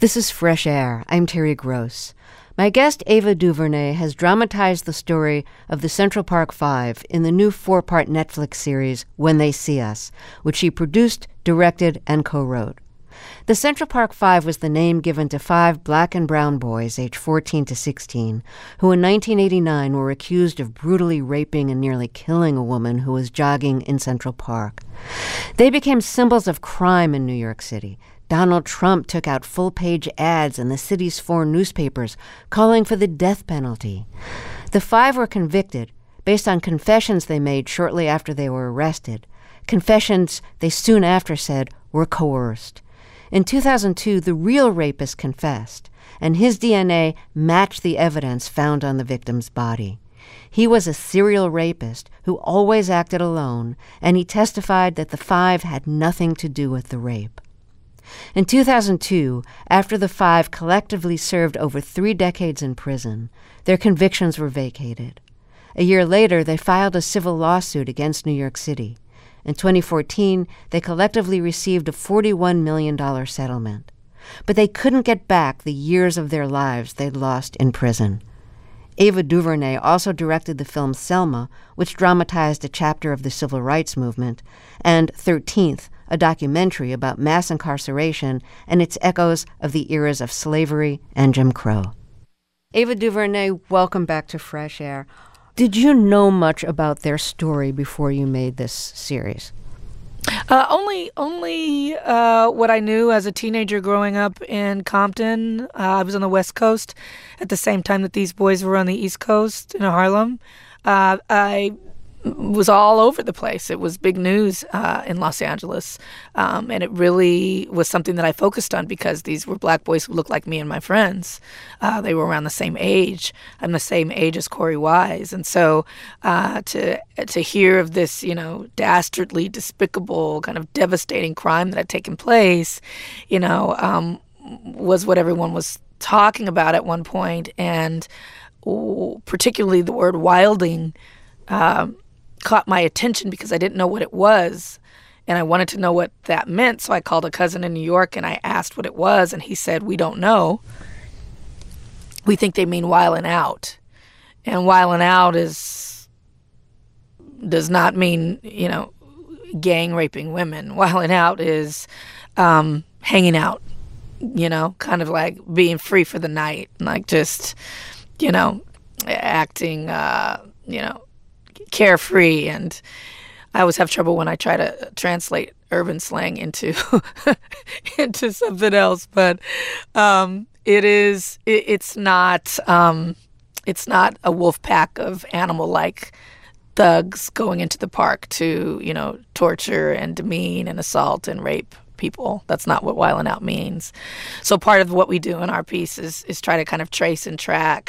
This is Fresh Air. I'm Terry Gross. My guest, Ava DuVernay, has dramatized the story of the Central Park Five in the new 4-part Netflix series, When They See Us, which she produced, directed, and co-wrote. The Central Park Five was the name given to 5 black and brown boys aged 14 to 16, who in 1989 were accused of brutally raping and nearly killing a woman who was jogging in Central Park. They became symbols of crime in New York City. Donald Trump took out full-page ads in the city's 4 newspapers calling for the death penalty. The 5 were convicted based on confessions they made shortly after they were arrested, confessions they soon after said were coerced. In 2002, the real rapist confessed, and his DNA matched the evidence found on the victim's body. He was a serial rapist who always acted alone, and he testified that the 5 had nothing to do with the rape. In 2002, after the 5 collectively served over 3 decades in prison, their convictions were vacated. A year later, they filed a civil lawsuit against New York City. In 2014, they collectively received a $41 million settlement. But they couldn't get back the years of their lives they'd lost in prison. Ava DuVernay also directed the film Selma, which dramatized a chapter of the civil rights movement, and 13th, a documentary about mass incarceration and its echoes of the eras of slavery and Jim Crow. Ava DuVernay, welcome back to Fresh Air. Did you know much about their story before you made this series? Only what I knew as a teenager growing up in Compton. I was on the West Coast at the same time that these boys were on the East Coast in Harlem. I was all over the place. It was big news in Los Angeles. And it really was something that I focused on because these were black boys who looked like me and my friends. They were around the same age. I'm the same age as Corey Wise. And so to hear of this, dastardly, despicable, kind of devastating crime that had taken place, was what everyone was talking about at one point. And particularly the word wilding caught my attention because I didn't know what it was, and I wanted to know what that meant. So I called a cousin in New York and I asked what it was, and he said, "We don't know. We think they mean wilding out." And wilding out does not mean, gang raping women. Wilding out is hanging out, kind of like being free for the night, like just, acting, carefree. And I always have trouble when I try to translate urban slang into into something else. But it's not a wolf pack of animal-like thugs going into the park to torture and demean and assault and rape people. That's not what wilding out means. So part of what we do in our piece is try to kind of trace and track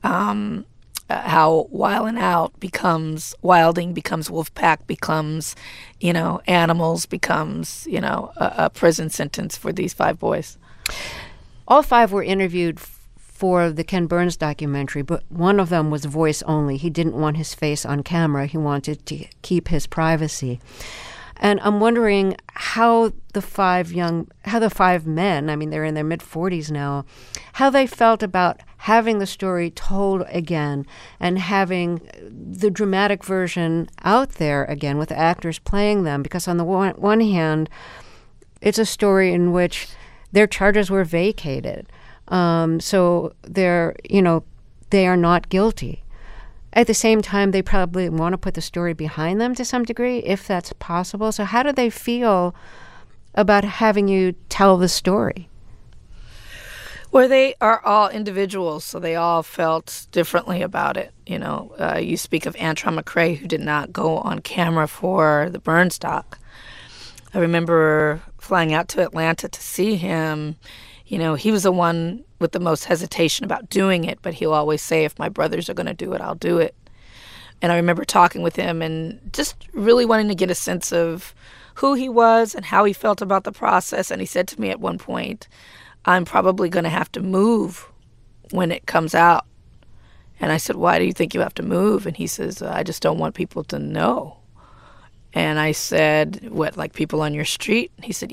how wilding becomes wolf pack, becomes, animals, becomes, a prison sentence for these 5 boys. All 5 were interviewed for the Ken Burns documentary, but one of them was voice only. He didn't want his face on camera. He wanted to keep his privacy. And I'm wondering how the 5 men, I mean, they're in their mid-40s now, how they felt about having the story told again and having the dramatic version out there again with actors playing them. Because on the one hand, it's a story in which their charges were vacated. So they are not guilty. At the same time, they probably want to put the story behind them to some degree, if that's possible. So how do they feel about having you tell the story? Well, they are all individuals, so they all felt differently about it. You speak of Antron McCray, who did not go on camera for the Burns doc. I remember flying out to Atlanta to see him. He was the one with the most hesitation about doing it, but he'll always say, if my brothers are going to do it, I'll do it. And I remember talking with him and just really wanting to get a sense of who he was and how he felt about the process. And he said to me at one point, "I'm probably going to have to move when it comes out." And I said, "Why do you think you have to move?" And he says, "I just don't want people to know." And I said, "What, like people on your street?" And he said, "Yeah,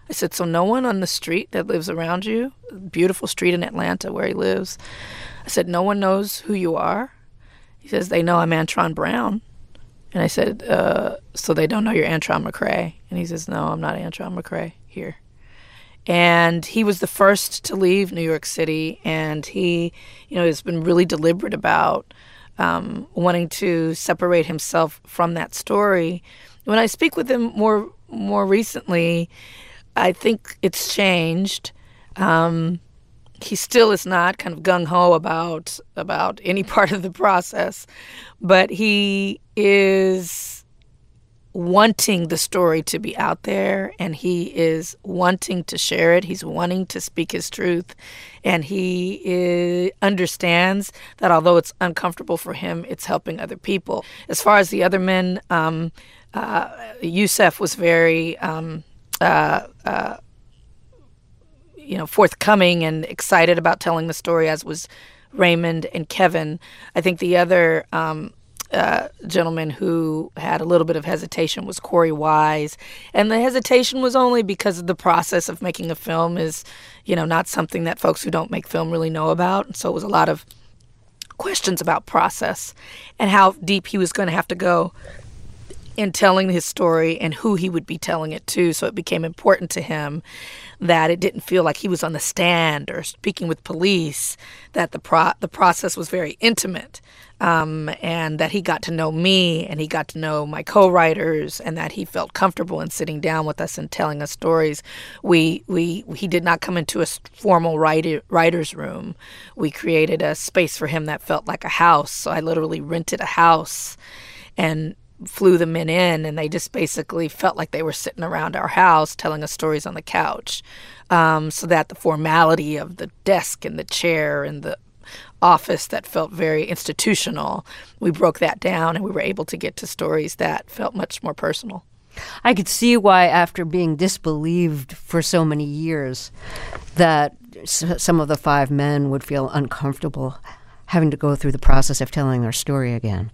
I said, so no one on the street that lives around you, beautiful street in Atlanta where he lives, I said, no one knows who you are? He says, they know I'm Antron Brown. And I said, so they don't know you're Antron McCray? And he says, no, I'm not Antron McCray here. And he was the first to leave New York City, and he, has been really deliberate about wanting to separate himself from that story. When I speak with him more recently, I think it's changed. He still is not kind of gung-ho about any part of the process, but he is wanting the story to be out there, and he is wanting to share it. He's wanting to speak his truth, and he understands that although it's uncomfortable for him, it's helping other people. As far as the other men, Yusef was very forthcoming and excited about telling the story, as was Raymond and Kevin. I think the other gentleman who had a little bit of hesitation was Corey Wise. And the hesitation was only because of the process of making a film is, not something that folks who don't make film really know about. And so it was a lot of questions about process and how deep he was going to have to go in telling his story and who he would be telling it to. So it became important to him that it didn't feel like he was on the stand or speaking with police, that the process was very intimate, and that he got to know me and he got to know my co-writers, and that he felt comfortable in sitting down with us and telling us stories. He did not come into a formal writer's room. We created a space for him that felt like a house. So I literally rented a house and flew the men in, and they just basically felt like they were sitting around our house telling us stories on the couch, so that the formality of the desk and the chair and the office that felt very institutional, we broke that down and we were able to get to stories that felt much more personal. I could see why, after being disbelieved for so many years, that some of the five men would feel uncomfortable having to go through the process of telling their story again.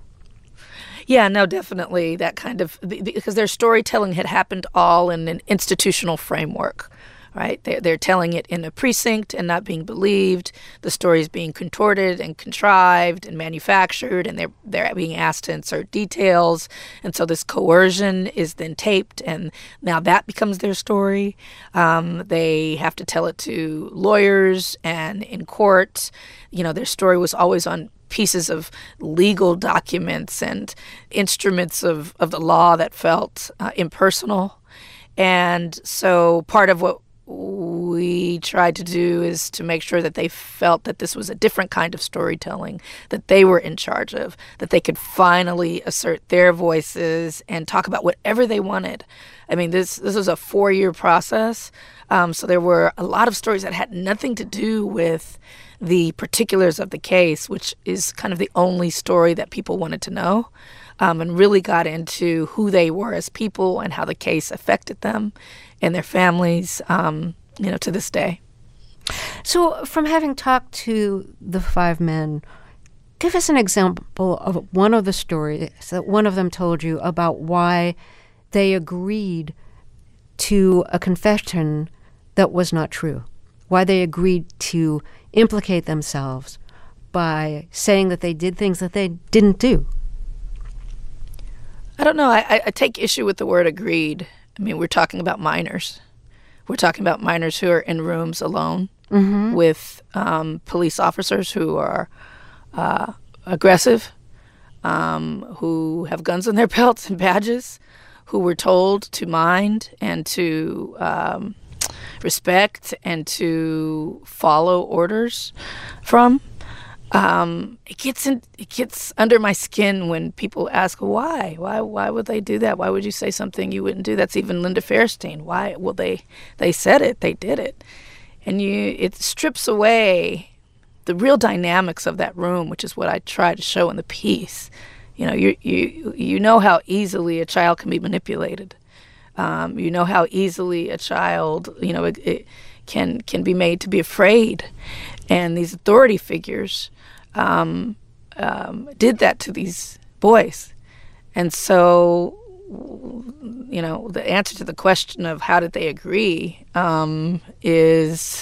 Yeah, no, definitely that kind of, because their storytelling had happened all in an institutional framework, right? They're telling it in a precinct and not being believed. The story is being contorted and contrived and manufactured, and they're being asked to insert details. And so this coercion is then taped, and now that becomes their story. They have to tell it to lawyers and in court. Their story was always on pieces of legal documents and instruments of the law that felt impersonal. And so part of what we tried to do is to make sure that they felt that this was a different kind of storytelling that they were in charge of, that they could finally assert their voices and talk about whatever they wanted. I mean, this was a 4-year process. So there were a lot of stories that had nothing to do with the particulars of the case, which is kind of the only story that people wanted to know, and really got into who they were as people and how the case affected them and their families, to this day. So from having talked to the five men, give us an example of one of the stories that one of them told you about why they agreed to a confession that was not true, why they agreed to implicate themselves by saying that they did things that they didn't do. I don't know. I take issue with the word agreed. I mean, we're talking about minors. We're talking about minors who are in rooms alone with police officers who are aggressive, who have guns on their belts and badges, who were told to mind and to respect and to follow orders from. It gets under my skin when people ask why would they do that? Why would you say something you wouldn't do? That's even Linda Fairstein. Why? Well, they said it, they did it, and it strips away the real dynamics of that room, which is what I try to show in the piece. You know how easily a child can be manipulated. You know how easily a child, it can be made to be afraid. And these authority figures did that to these boys. And so the answer to the question of how did they agree is,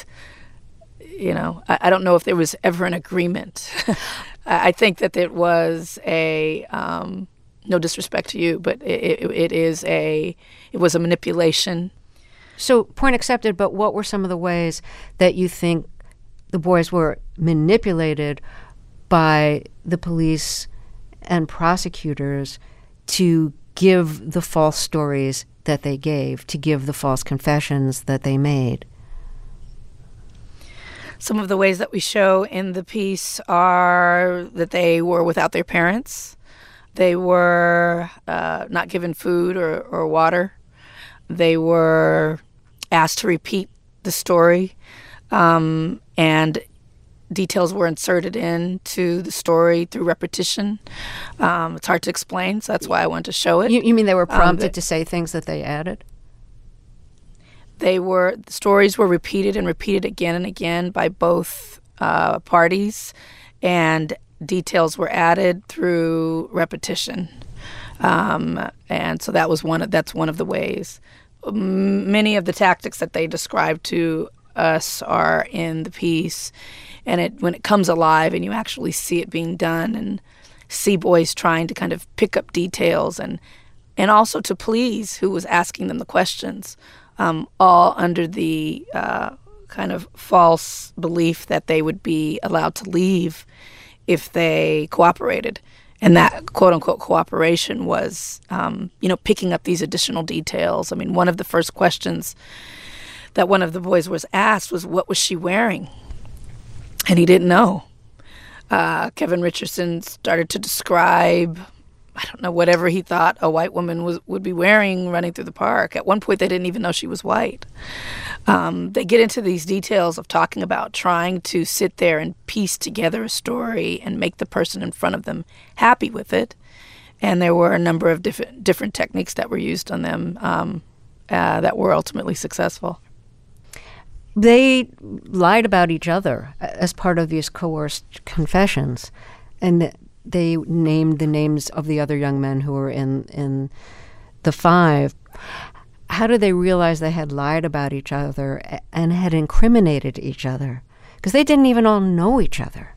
I don't know if there was ever an agreement. I think that it was no disrespect to you, but it was a manipulation. So, point accepted, but what were some of the ways that you think the boys were manipulated by the police and prosecutors to give the false stories that they gave, to give the false confessions that they made? Some of the ways that we show in the piece are that they were without their parents. They were not given food or water. They were asked to repeat the story, and details were inserted into the story through repetition. It's hard to explain, so that's why I wanted to show it. You mean they were prompted to say things that they added? The stories were repeated and repeated again and again by both parties, and details were added through repetition. And so that's one of the ways. Many of the tactics that they described to us are in the piece, and when it comes alive and you actually see it being done and see boys trying to kind of pick up details and also to please who was asking them the questions, all under the kind of false belief that they would be allowed to leave if they cooperated. And that quote-unquote cooperation was, picking up these additional details. I mean, one of the first questions that one of the boys was asked was, what was she wearing? And he didn't know. Kevin Richardson started to describe, I don't know, whatever he thought a white woman would be wearing running through the park. At one point, they didn't even know she was white. They get into these details of talking about trying to sit there and piece together a story and make the person in front of them happy with it. And there were a number of different techniques that were used on them that were ultimately successful. They lied about each other as part of these coerced confessions, and they named the names of the other young men who were in the five. How did they realize they had lied about each other and had incriminated each other? Because they didn't even all know each other.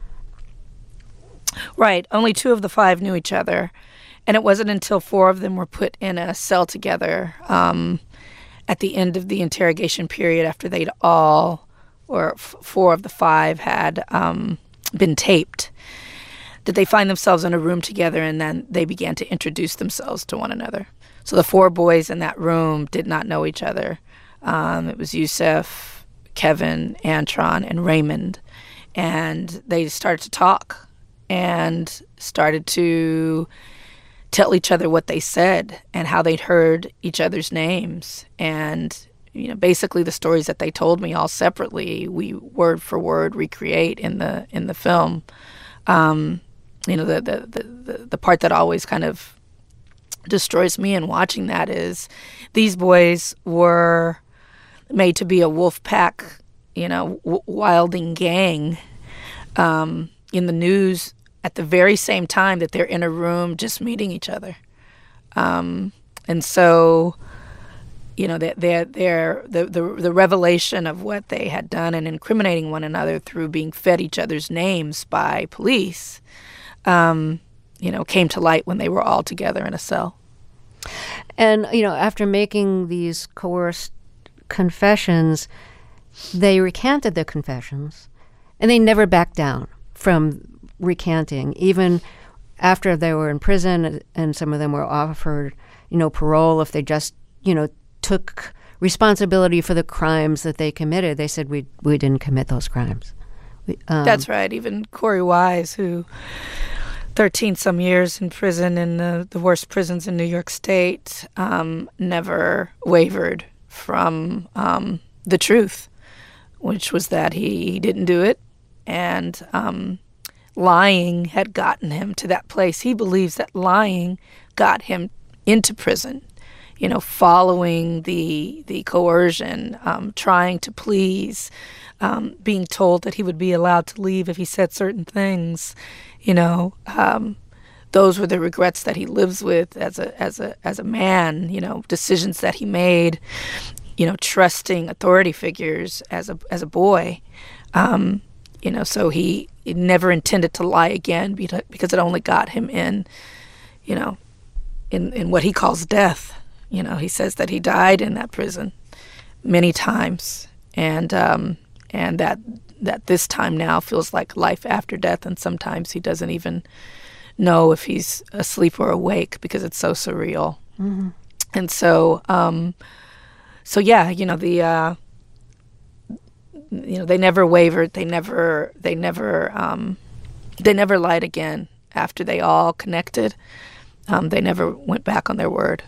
Right. Only 2 of the 5 knew each other. And it wasn't until 4 of them were put in a cell together at the end of the interrogation period, after they'd all, or 4 of the 5 had been taped, did they find themselves in a room together, and then they began to introduce themselves to one another. So the 4 boys in that room did not know each other. It was Yusef, Kevin, Antron, and Raymond. And they started to talk and started to tell each other what they said and how they'd heard each other's names. And, basically the stories that they told me all separately, we word for word recreate in the film. The part that always kind of destroys me in watching that is these boys were made to be a wolf pack, wilding gang in the news at the very same time that they're in a room just meeting each other. And so, the revelation of what they had done and incriminating one another through being fed each other's names by police, came to light when they were all together in a cell. And, after making these coerced confessions, they recanted their confessions, and they never backed down from recanting, even after they were in prison, and some of them were offered, parole if they just, took responsibility for the crimes that they committed. They said, we didn't commit those crimes. That's right. Even Corey Wise, who 13-some years in prison in the worst prisons in New York State, never wavered from the truth, which was that he didn't do it, and lying had gotten him to that place. He believes that lying got him into prison, following the coercion, trying to please, being told that he would be allowed to leave if he said certain things, those were the regrets that he lives with as a man, decisions that he made, trusting authority figures as a boy. So he never intended to lie again because it only got him in what he calls death. He says that he died in that prison many times, and that this time now feels like life after death, and sometimes he doesn't even know if he's asleep or awake because it's so surreal. Mm-hmm. And so, they never wavered. They never lied again after they all connected. They never went back on their word.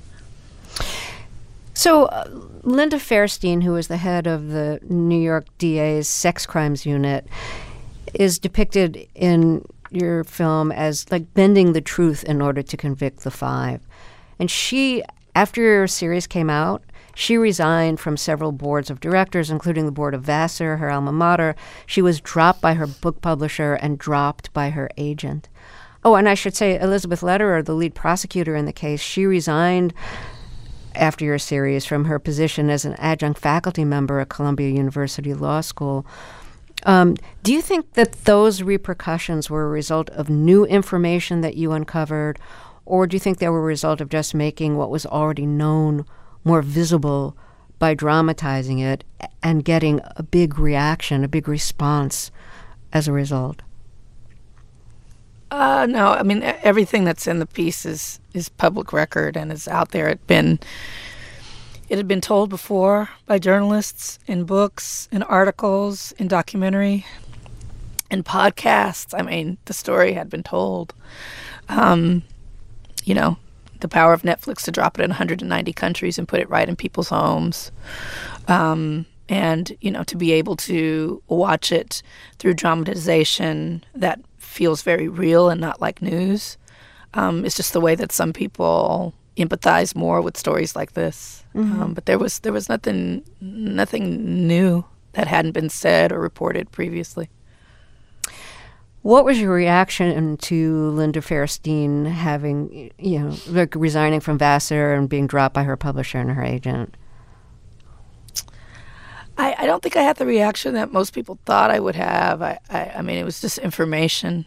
So Linda Fairstein, who is the head of the New York DA's sex crimes unit, is depicted in your film as like bending the truth in order to convict the five. And she, after your series came out, she resigned from several boards of directors, including the board of Vassar, her alma mater. She was dropped by her book publisher and dropped by her agent. Oh, and I should say Elizabeth Lederer, the lead prosecutor in the case, she resigned after your series from her position as an adjunct faculty member at Columbia University Law School. Do you think that those repercussions were a result of new information that you uncovered, or do you think they were a result of just making what was already known more visible by dramatizing it and getting a big reaction, a big response as a result? No, I mean, everything that's in the piece is public record and is out there. It had been told before by journalists in books, in articles, in documentary, in podcasts. I mean, the story had been told. The power of Netflix to drop it in 190 countries and put it right in people's homes. And, to be able to watch it through dramatization that feels very real and not like news. It's just the way that some people empathize more with stories like this. Mm-hmm. But there was nothing new that hadn't been said or reported previously. What was your reaction to Linda Fairstein having, resigning from Vassar and being dropped by her publisher and her agent? I don't think I had the reaction that most people thought I would have. I mean, it was just information.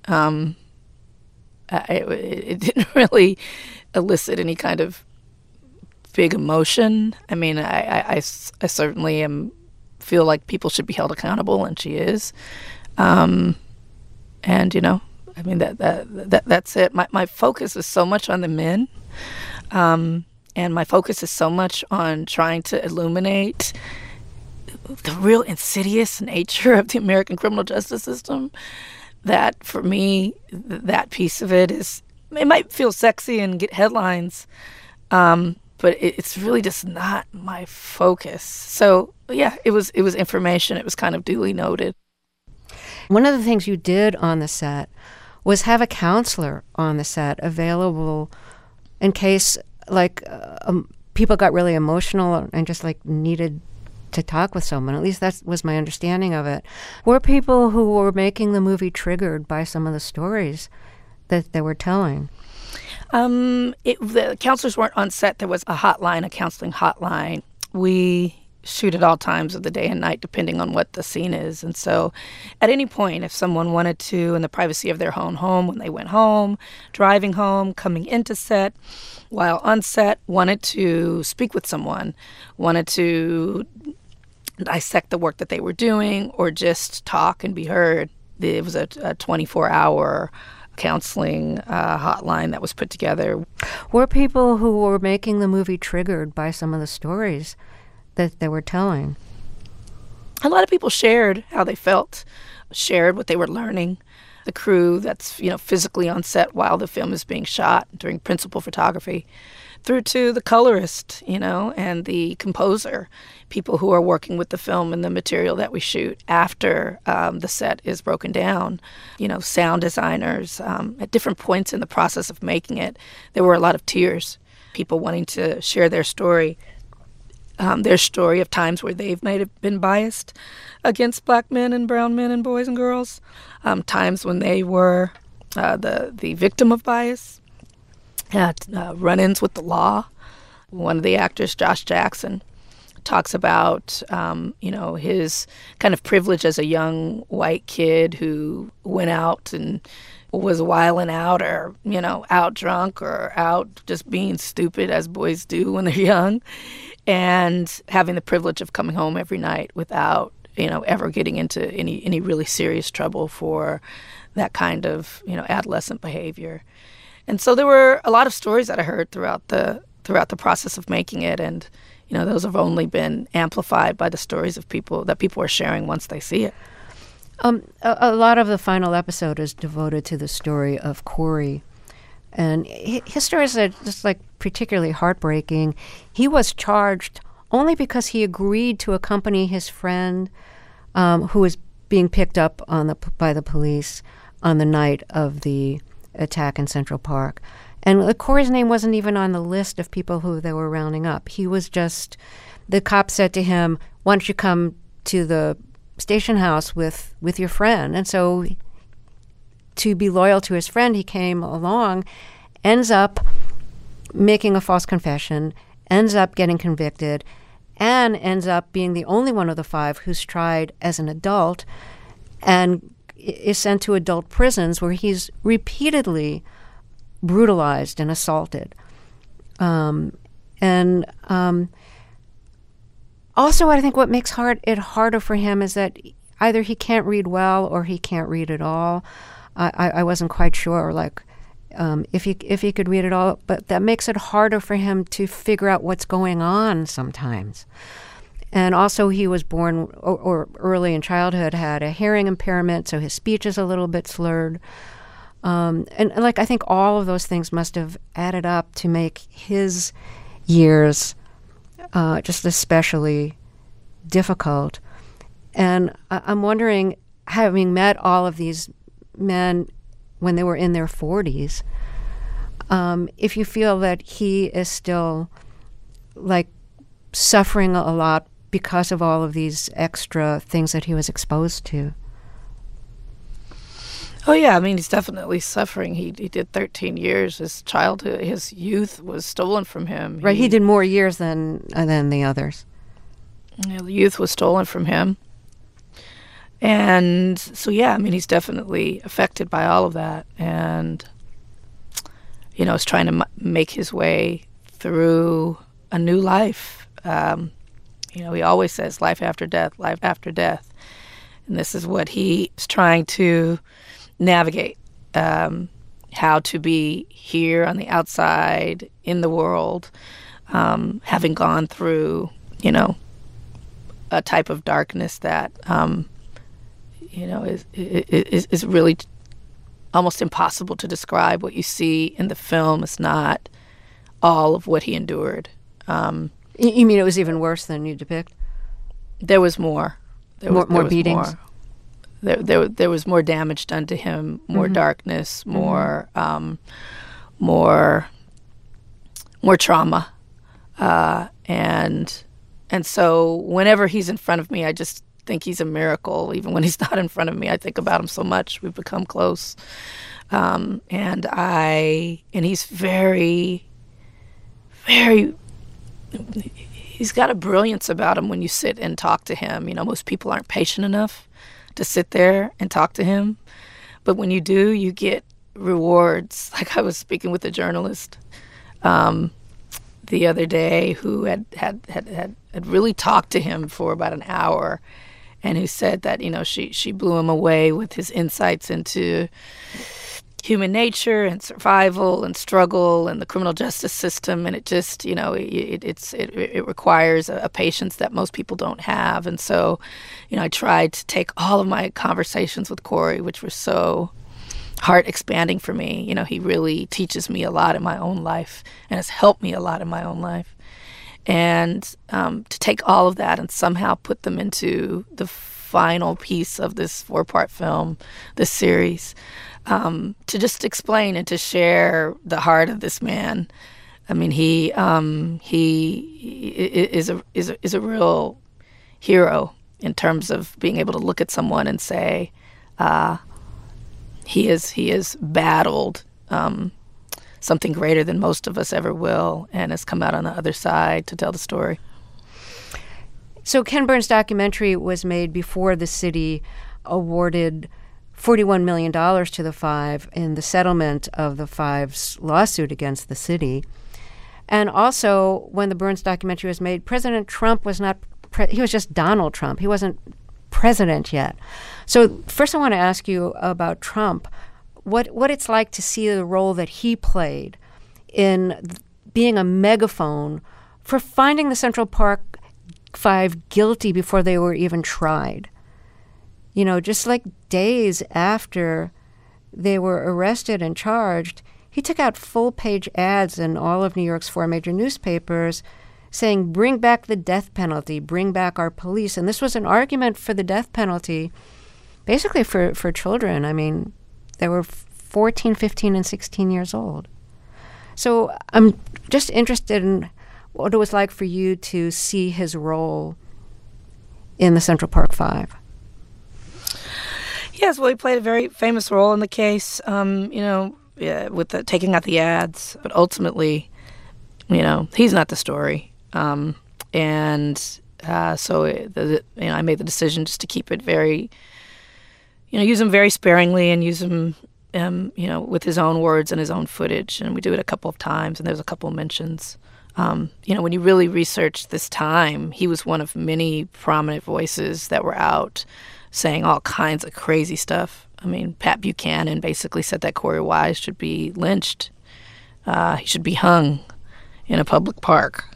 It didn't really elicit any kind of big emotion. I mean, I certainly feel like people should be held accountable, and she is. And I mean that's it. My focus is so much on the men, and my focus is so much on trying to illuminate the real insidious nature of the American criminal justice system, that for me, that piece of it might feel sexy and get headlines, but it's really just not my focus. So yeah, it was information. It was kind of duly noted. One of the things you did on the set was have a counselor on the set available in case people got really emotional and just needed to talk with someone. At least that was my understanding of it. Were people who were making the movie triggered by some of the stories that they were telling? The counselors weren't on set. There was a counseling hotline. We shoot at all times of the day and night, depending on what the scene is. And so at any point, if someone wanted to, in the privacy of their own home, when they went home, driving home, coming into set, while on set, wanted to speak with someone, wanted to dissect the work that they were doing, or just talk and be heard, it was a 24-hour counseling hotline that was put together. Were people who were making the movie triggered by some of the stories that they were telling? A lot of people shared how they felt, shared what they were learning. The crew that's physically on set while the film is being shot during principal photography, through to the colorist, and the composer, people who are working with the film and the material that we shoot after the set is broken down, sound designers. At different points in the process of making it, there were a lot of tears, people wanting to share their story of times where they've might have been biased against black men and brown men and boys and girls, times when they were the victim of bias, run-ins with the law. One of the actors, Josh Jackson, talks about, his kind of privilege as a young white kid who went out and was wilding out or, out drunk or out just being stupid as boys do when they're young, and having the privilege of coming home every night without, ever getting into any really serious trouble for that kind of, adolescent behavior. And so there were a lot of stories that I heard throughout the process of making it, and those have only been amplified by the stories of people are sharing once they see it. A lot of the final episode is devoted to the story of Corey, and his story is just particularly heartbreaking. He was charged only because he agreed to accompany his friend, who was being picked up by the police on the night of the attack in Central Park. And Corey's name wasn't even on the list of people who they were rounding up. He was just, the cop said to him, "Why don't you come to the station house with your friend?" And so to be loyal to his friend, he came along, ends up making a false confession, ends up getting convicted, and ends up being the only one of the 5 who's tried as an adult and is sent to adult prisons where he's repeatedly brutalized and assaulted. Also, I think what makes it harder for him is that either he can't read well or he can't read at all. I wasn't quite sure, if he could read at all, but that makes it harder for him to figure out what's going on sometimes. And also, he was born or early in childhood had a hearing impairment, so his speech is a little bit slurred. I think all of those things must have added up to make his years just especially difficult. And I'm wondering, having met all of these men when they were in their 40s, if you feel that he is still suffering a lot because of all of these extra things that he was exposed to. Oh, yeah. I mean, he's definitely suffering. He did 13 years. His childhood, his youth was stolen from him. Right. He did more years than the others. The youth was stolen from him. And so, yeah, I mean, he's definitely affected by all of that. And, is trying to make his way through a new life. He always says life after death, life after death. And this is what he is trying to navigate, how to be here on the outside in the world, having gone through, a type of darkness that, is really almost impossible to describe. What you see in the film is not all of what he endured. You mean it was even worse than you depict? There was more. There was beatings? More. There was more damage done to him, more darkness, more trauma, and so whenever he's in front of me, I just think he's a miracle. Even when he's not in front of me, I think about him so much. We've become close, and he's very, very. He's got a brilliance about him when you sit and talk to him. Most people aren't patient enough to sit there and talk to him. But when you do, you get rewards. Like I was speaking with a journalist the other day who had really talked to him for about an hour, and who said that, she blew him away with his insights into human nature and survival and struggle and the criminal justice system, and it just, it requires a patience that most people don't have. And so, I tried to take all of my conversations with Corey, which were so heart expanding for me. He really teaches me a lot in my own life and has helped me a lot in my own life. And to take all of that and somehow put them into the final piece of this 4-part film, this series, to just explain and to share the heart of this man. I mean, he is a real hero in terms of being able to look at someone and say, he has battled something greater than most of us ever will, and has come out on the other side to tell the story. So Ken Burns' documentary was made before the city awarded $41 million to the Five in the settlement of the Five's lawsuit against the city. And also, when the Burns documentary was made, President Trump was not, he was just Donald Trump. He wasn't president yet. So first I want to ask you about Trump, what it's like to see the role that he played in being a megaphone for finding the Central Park Five guilty before they were even tried. You know, just like days after they were arrested and charged, he took out full-page ads in all of New York's 4 major newspapers saying, bring back the death penalty, bring back our police. And this was an argument for the death penalty basically for children. I mean, they were 14, 15, and 16 years old. So I'm just interested in what it was like for you to see his role in the Central Park Five. Yes, well, he played a very famous role in the case, with the taking out the ads. But ultimately, he's not the story. So I made the decision just to keep it very, use him very sparingly and use him, with his own words and his own footage. And we do it a couple of times, and there's a couple of mentions. When you really research this time, he was one of many prominent voices that were out saying all kinds of crazy stuff. I mean, Pat Buchanan basically said that Corey Wise should be lynched. He should be hung in a public park.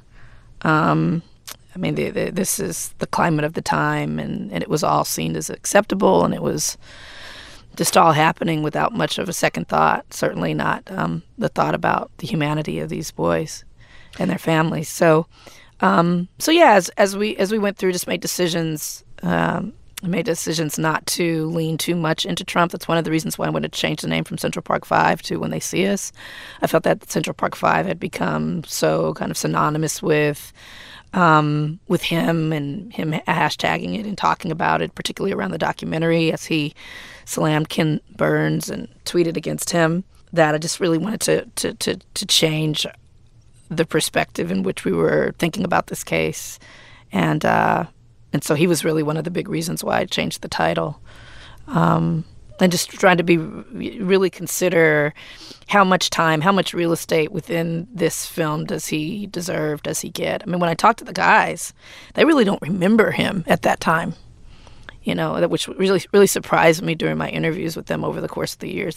This is the climate of the time, and it was all seen as acceptable, and it was just all happening without much of a second thought, certainly not the thought about the humanity of these boys and their families. So as we went through, just made decisions. I made decisions not to lean too much into Trump. That's one of the reasons why I wanted to change the name from Central Park Five to When They See Us. I felt that Central Park Five had become so kind of synonymous with him and him hashtagging it and talking about it, particularly around the documentary as he slammed Ken Burns and tweeted against him, that I just really wanted to change the perspective in which we were thinking about this case. And so he was really one of the big reasons why I changed the title. And just trying to really consider how much time, how much real estate within this film does he deserve, does he get? I mean, when I talk to the guys, they really don't remember him at that time, which really surprised me during my interviews with them over the course of the years.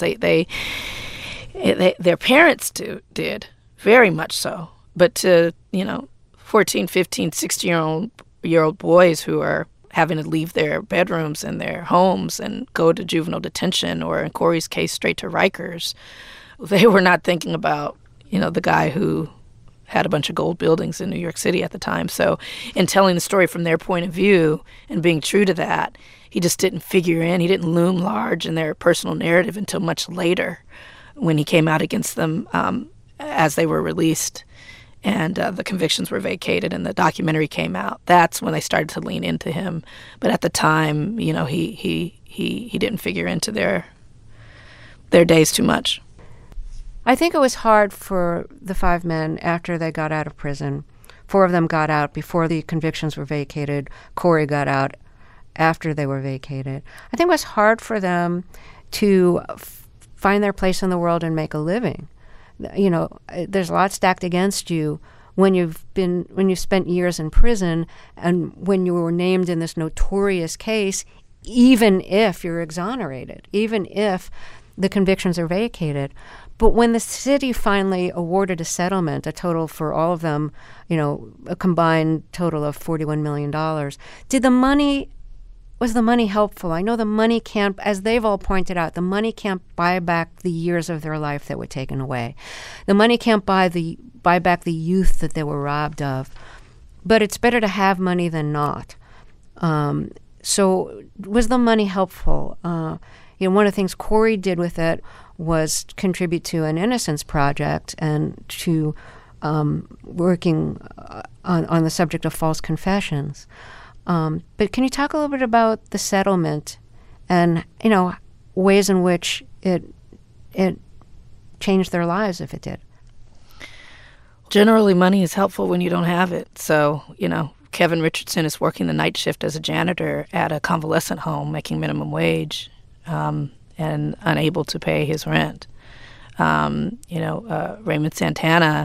Their parents did, very much so. But to, 14, 15, 16-year-old boys who are having to leave their bedrooms and their homes and go to juvenile detention, or in Corey's case, straight to Rikers, they were not thinking about, the guy who had a bunch of gold buildings in New York City at the time. So in telling the story from their point of view and being true to that, he just didn't figure in. He didn't loom large in their personal narrative until much later when he came out against them as they were released. And the convictions were vacated and the documentary came out. That's when they started to lean into him. But at the time, he didn't figure into their days too much. I think it was hard for the 5 men after they got out of prison. 4 of them got out before the convictions were vacated. Corey got out after they were vacated. I think it was hard for them to find their place in the world and make a living. There's a lot stacked against you when you've spent years in prison, and when you were named in this notorious case, even if you're exonerated, even if the convictions are vacated. But when the city finally awarded a settlement, a total for all of them, a combined total of $41 million, was the money helpful? I know the money can't, as they've all pointed out, the money can't buy back the years of their life that were taken away. The money can't buy back the youth that they were robbed of. But it's better to have money than not. So was the money helpful? One of the things Corey did with it was contribute to an Innocence Project and to working on the subject of false confessions. But can you talk a little bit about the settlement and, ways in which it changed their lives if it did. Generally, money is helpful when you don't have it. So, Kevin Richardson is working the night shift as a janitor at a convalescent home, making minimum wage, and unable to pay his rent. Raymond Santana,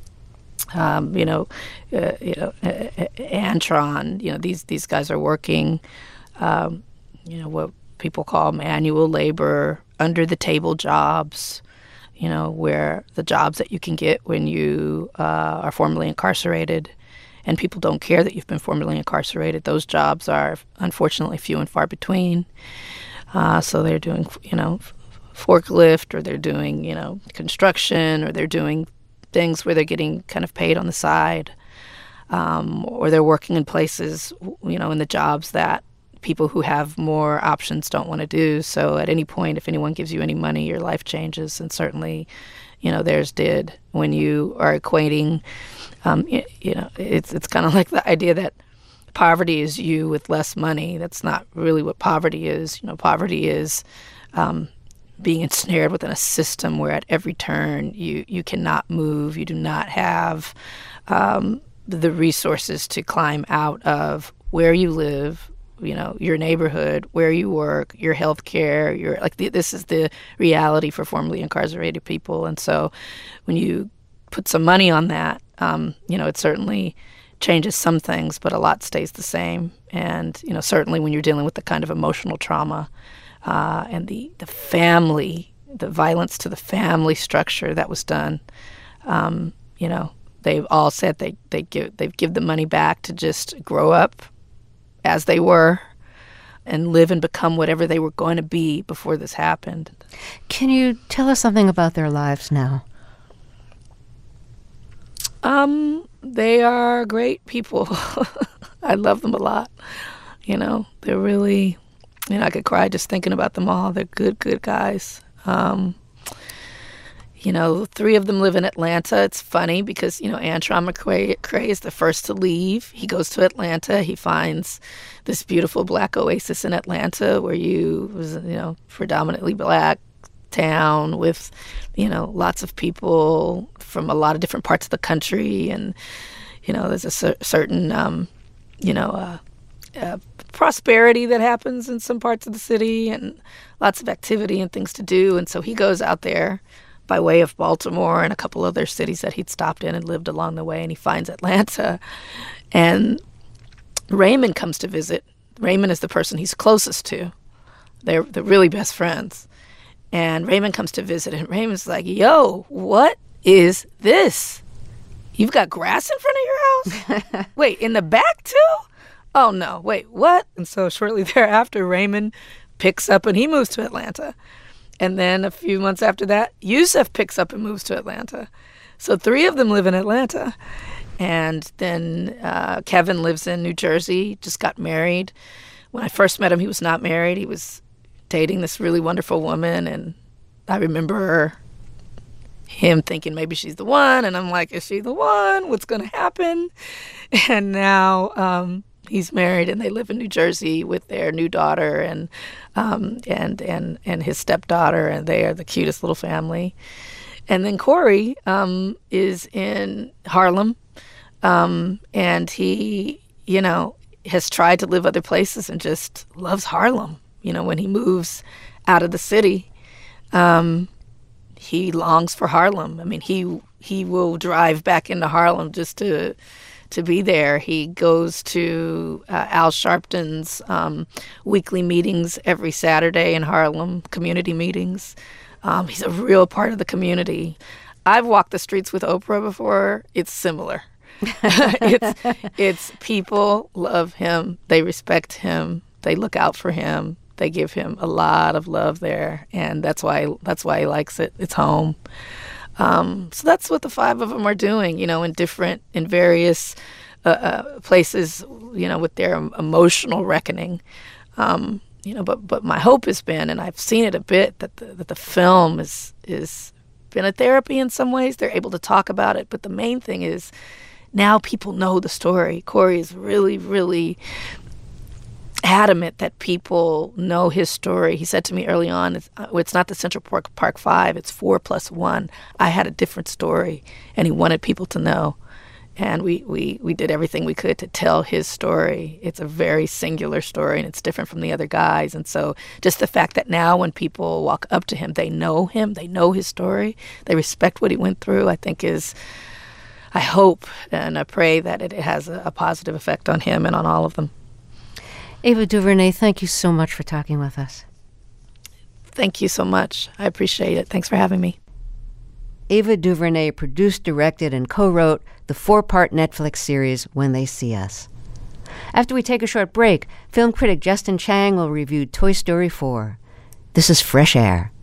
Antron, these guys are working, what people call manual labor, under the table jobs, where the jobs that you can get when you are formerly incarcerated, and people don't care that you've been formerly incarcerated. Those jobs are unfortunately few and far between. So they're doing, forklift, or they're doing, construction, or they're doing things where they're getting kind of paid on the side, or they're working in places, in the jobs that people who have more options don't want to do. So at any point, if anyone gives you any money, your life changes, and certainly, theirs did. When you are equating, it's kind of like the idea that poverty is you with less money. That's not really what poverty is. Poverty is being ensnared within a system where at every turn you cannot move. You do not have the resources to climb out of where you live, your neighborhood, where you work, your health care. This is the reality for formerly incarcerated people. And so when you put some money on that, it certainly changes some things, but a lot stays the same. And, certainly when you're dealing with the kind of emotional trauma and the family, the violence to the family structure that was done, they've all said they'd give the money back to just grow up as they were and live and become whatever they were going to be before this happened. Can you tell us something about their lives now? They are great people. I love them a lot. They're really, I could cry just thinking about them all. They're good guys. 3 of them live in Atlanta. It's funny because, Antron McCray is the first to leave. He goes to Atlanta. He finds this beautiful Black oasis in Atlanta where predominantly Black town with, lots of people from a lot of different parts of the country. And, there's a certain, prosperity that happens in some parts of the city and lots of activity and things to do. And so he goes out there by way of Baltimore and a couple other cities that he'd stopped in and lived along the way, and he finds Atlanta. And Raymond comes to visit. Raymond is the person he's closest to. They're really best friends. And Raymond comes to visit, and Raymond's like, yo, what is this? You've got grass in front of your house? Wait, in the back too? Oh, no. Wait, what? And so shortly thereafter, Raymond picks up and he moves to Atlanta. And then a few months after that, Yusef picks up and moves to Atlanta. So 3 of them live in Atlanta. And then Kevin lives in New Jersey, just got married. When I first met him, he was not married. He was dating this really wonderful woman. And I remember him thinking maybe she's the one. And I'm like, is she the one? What's going to happen? And now he's married and they live in New Jersey with their new daughter and his stepdaughter, and they are the cutest little family. And then Corey is in Harlem, and he, has tried to live other places and just loves Harlem. When he moves out of the city, he longs for Harlem. I mean, he will drive back into Harlem just to be there. He goes to Al Sharpton's weekly meetings every Saturday in Harlem, community meetings. He's a real part of the community. I've walked the streets with Oprah before. It's similar. It's people love him. They respect him. They look out for him. They give him a lot of love there, and that's why he likes it. It's home. So that's what the 5 of them are doing, in various places, with their emotional reckoning. But my hope has been, and I've seen it a bit, that the film is been a therapy in some ways. They're able to talk about it, but the main thing is now people know the story. Corey is really, really adamant that people know his story. He said to me early on, it's not the Central Park 5, it's 4+1. I had a different story, and he wanted people to know. And we did everything we could to tell his story. It's a very singular story, and it's different from the other guys. And so just the fact that now when people walk up to him, they know his story, they respect what he went through, I think is, I hope and I pray that it has a positive effect on him and on all of them. Ava DuVernay, thank you so much for talking with us. Thank you so much. I appreciate it. Thanks for having me. Ava DuVernay produced, directed, and co-wrote the 4-part Netflix series When They See Us. After we take a short break, film critic Justin Chang will review Toy Story 4. This is Fresh Air.